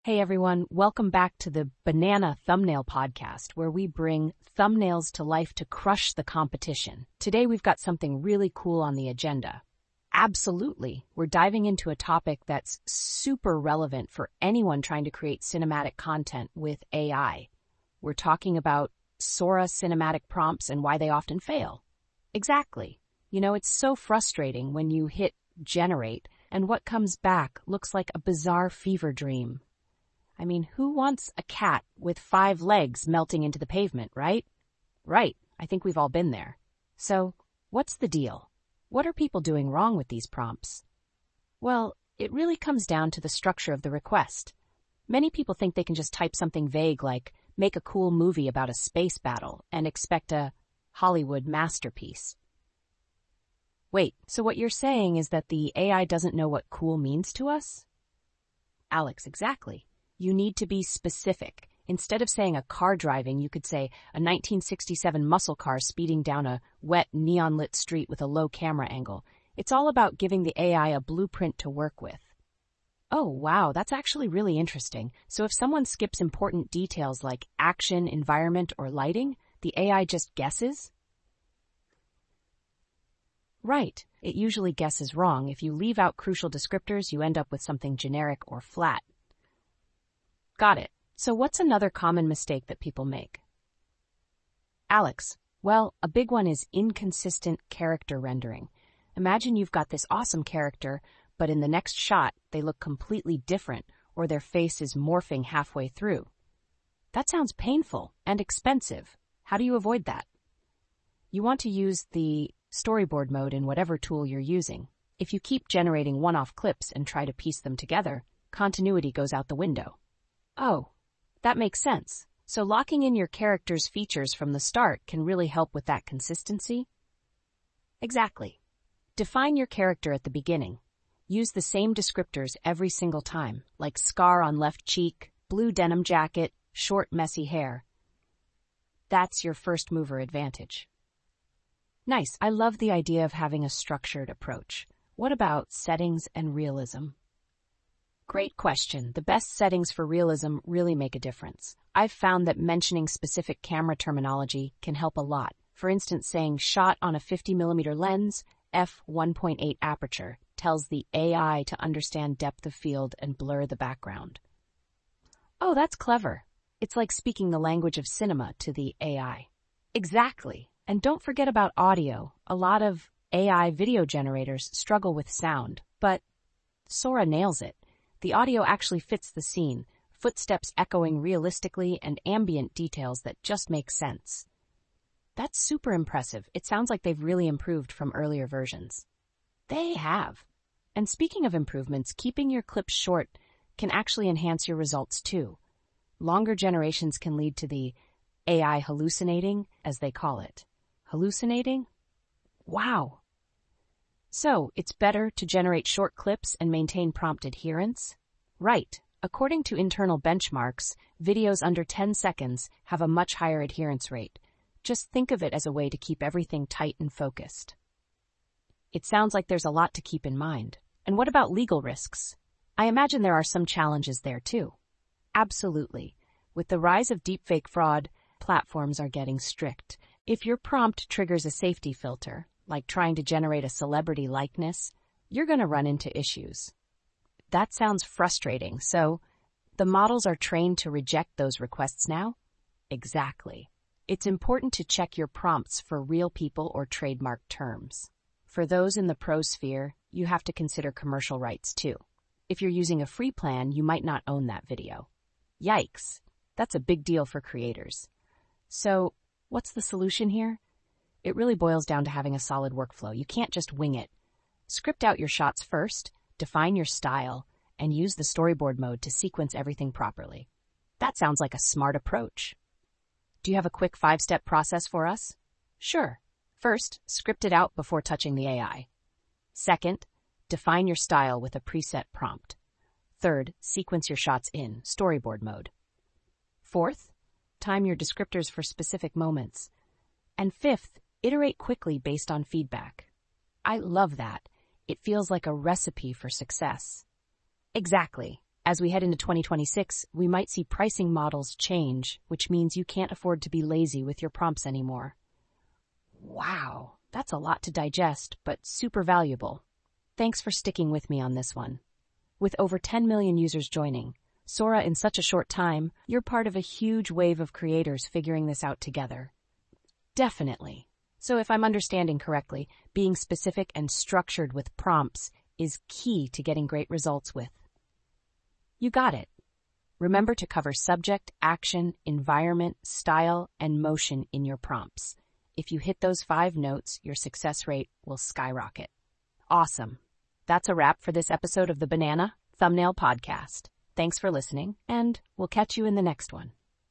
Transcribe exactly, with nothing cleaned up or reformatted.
Hey everyone, welcome back to the Banana Thumbnail Podcast, where we bring thumbnails to life to crush the competition. Today we've got something really cool on the agenda. Absolutely, we're diving into a topic that's super relevant for anyone trying to create cinematic content with A I. We're talking about Sora cinematic prompts and why they often fail. Exactly. You know, it's so frustrating when you hit generate and what comes back looks like a bizarre fever dream. I mean, who wants a cat with five legs melting into the pavement, right? Right, I think we've all been there. So, what's the deal? What are people doing wrong with these prompts? Well, it really comes down to the structure of the request. Many people think they can just type something vague like, make a cool movie about a space battle, and expect a Hollywood masterpiece. Wait, so what you're saying is that the A I doesn't know what cool means to us? Alex, exactly. You need to be specific. Instead of saying a car driving, you could say a nineteen sixty-seven muscle car speeding down a wet, neon-lit street with a low camera angle. It's all about giving the A I a blueprint to work with. Oh, wow, that's actually really interesting. So if someone skips important details like action, environment, or lighting, the A I just guesses? Right, it usually guesses wrong. If you leave out crucial descriptors, you end up with something generic or flat. Got it. So what's another common mistake that people make? Alex, well, a big one is inconsistent character rendering. Imagine you've got this awesome character, but in the next shot, they look completely different, or their face is morphing halfway through. That sounds painful and expensive. How do you avoid that? You want to use the storyboard mode in whatever tool you're using. If you keep generating one-off clips and try to piece them together, continuity goes out the window. Oh, that makes sense. So locking in your character's features from the start can really help with that consistency? Exactly. Define your character at the beginning. Use the same descriptors every single time, like scar on left cheek, blue denim jacket, short messy hair. That's your first mover advantage. Nice. I love the idea of having a structured approach. What about settings and realism? Great question. The best settings for realism really make a difference. I've found that mentioning specific camera terminology can help a lot. For instance, saying shot on a fifty millimeter lens, f one point eight aperture, tells the A I to understand depth of field and blur the background. Oh, that's clever. It's like speaking the language of cinema to the A I. Exactly. And don't forget about audio. A lot of A I video generators struggle with sound, but Sora nails it. The audio actually fits the scene, footsteps echoing realistically and ambient details that just make sense. That's super impressive. It sounds like they've really improved from earlier versions. They have. And speaking of improvements, keeping your clips short can actually enhance your results too. Longer generations can lead to the A I hallucinating, as they call it. Hallucinating? Wow. So, it's better to generate short clips and maintain prompt adherence? Right. According to internal benchmarks, videos under ten seconds have a much higher adherence rate. Just think of it as a way to keep everything tight and focused. It sounds like there's a lot to keep in mind. And what about legal risks? I imagine there are some challenges there too. Absolutely. With the rise of deepfake fraud, platforms are getting strict. If your prompt triggers a safety filter, like trying to generate a celebrity likeness, you're going to run into issues. That sounds frustrating, so the models are trained to reject those requests now? Exactly. It's important to check your prompts for real people or trademark terms. For those in the pro sphere, you have to consider commercial rights too. If you're using a free plan, you might not own that video. Yikes, that's a big deal for creators. So, what's the solution here? It really boils down to having a solid workflow. You can't just wing it. Script out your shots first, define your style, and use the storyboard mode to sequence everything properly. That sounds like a smart approach. Do you have a quick five-step process for us? Sure. First, script it out before touching the A I. Second, define your style with a preset prompt. Third, sequence your shots in storyboard mode. Fourth, time your descriptors for specific moments. And fifth, iterate quickly based on feedback. I love that. It feels like a recipe for success. Exactly. As we head into twenty twenty-six, we might see pricing models change, which means you can't afford to be lazy with your prompts anymore. Wow, that's a lot to digest, but super valuable. Thanks for sticking with me on this one. With over ten million users joining, Sora in such a short time, you're part of a huge wave of creators figuring this out together. Definitely. So if I'm understanding correctly, being specific and structured with prompts is key to getting great results with. You got it. Remember to cover subject, action, environment, style, and motion in your prompts. If you hit those five notes, your success rate will skyrocket. Awesome. That's a wrap for this episode of the Banana Thumbnail Podcast. Thanks for listening, and we'll catch you in the next one.